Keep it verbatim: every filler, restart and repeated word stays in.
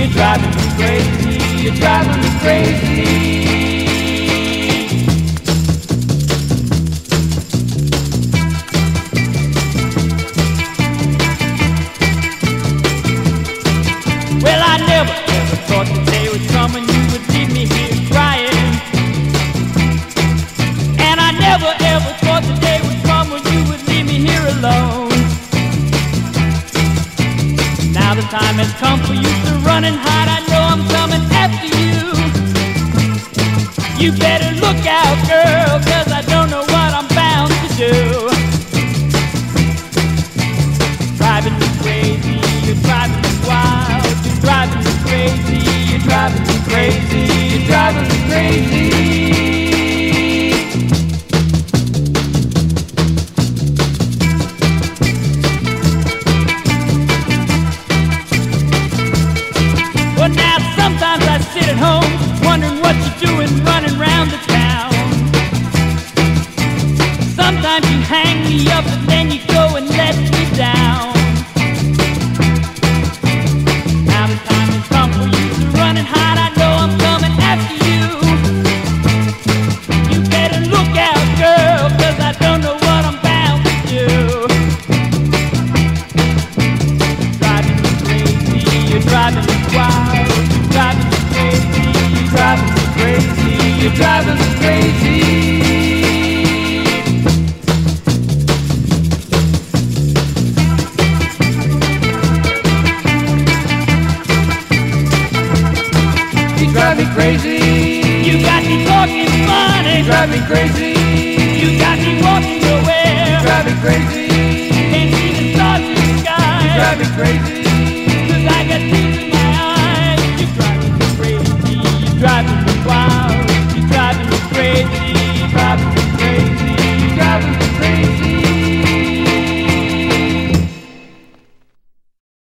You're driving me crazy. You're driving me crazy. Well, I never ever thought the day would come when you would leave me here crying. And I never ever thought the day would come when you would leave me here alone. Now the time has come for you to run and hide. I know I'm coming after you. You better look out, girl, 'cause I don't know what I'm bound to do. Driving me crazy, you're driving me wild. You're driving me crazy, you're driving me crazy. You're driving me crazy. Well, now sometimes I sit at home wondering what you're doing running round the town. Sometimes you hang me up and then you go and let me down. Now the time has come for you to run and hide. I know I'm coming after you. You better look out, girl, 'cause I don't know what I'm bound to do. Driving me crazy, you're driving me wild. You're driving me crazy, you're driving me crazy. You're driving me crazy. You drive me crazy. You got me talking funny. You drive me crazy. You got me walking nowhere. You drive me crazy. Can't see the stars in the sky. You drive me crazy. 'Cause I got tears in my eyes. You drive me crazy. You drive me wild.